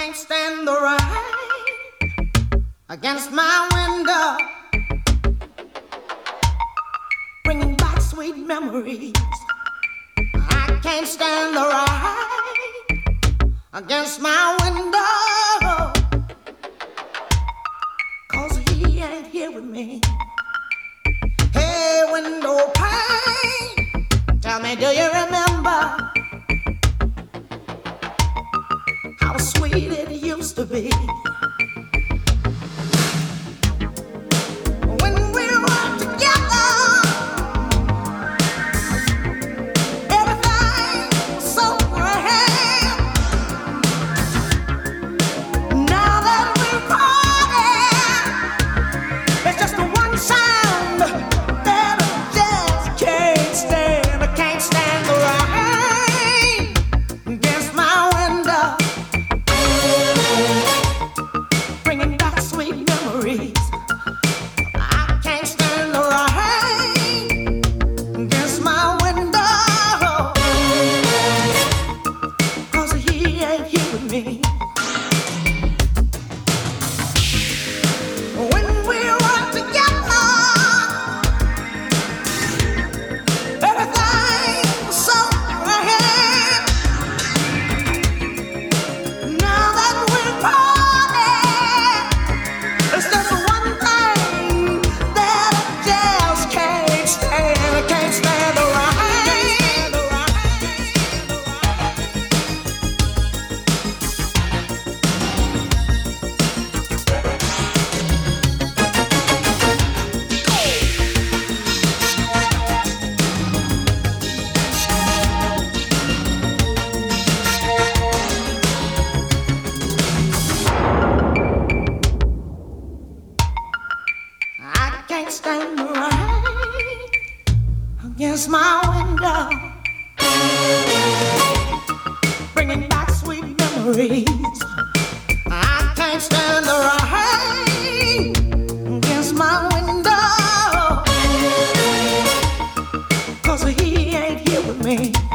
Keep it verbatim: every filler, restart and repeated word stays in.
can't stand the rain against my window, bringing back sweet memories. I can't stand the rain against my window, 'cause he ain't here with me. Hey, window pane, tell me, do you remember how sweet it used to be? When we were together, everything was so grand. Now that we're parted, it's just the one sound that I just can't stand. I can't stand the rain against my window, bringing back sweet memories. I can't stand the rain against my window, 'cause he ain't here with me. When we were together, everything was so grand. Now that we're parted, it's just one thing that I just can't stand. I can't stand the rain. I can't stand the rain against my window, bringing back sweet memories. I can't stand the rain against my window, 'cause he ain't here with me.